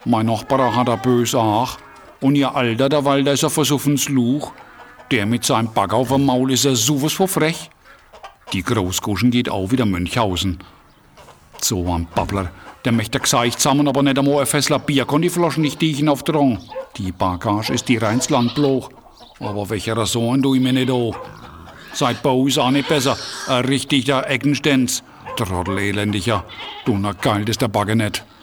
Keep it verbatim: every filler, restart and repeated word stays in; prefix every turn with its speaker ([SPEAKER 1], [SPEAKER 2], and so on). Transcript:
[SPEAKER 1] Mein Nachbar hat er böse auch. Und ihr Alter, der Walter, ist ein versoffenes Luch. Der mit seinem Bagger auf dem Maul ist er sowas von frech. Die Großguschen geht auch wieder Münchhausen. So ein Babbler. Der möchte gesagt zusammen, aber nicht einmal ein Fässler Bier kann die Flaschen nicht diechen auf Drang. Die Bagage ist die reins Landbloch. Aber welcher Rason tu ich mir nicht an? Seid bei uns auch nicht besser. Ein richtiger Eckenstenz. Trottel elendiger. Du, na geil ist der Bagger nicht.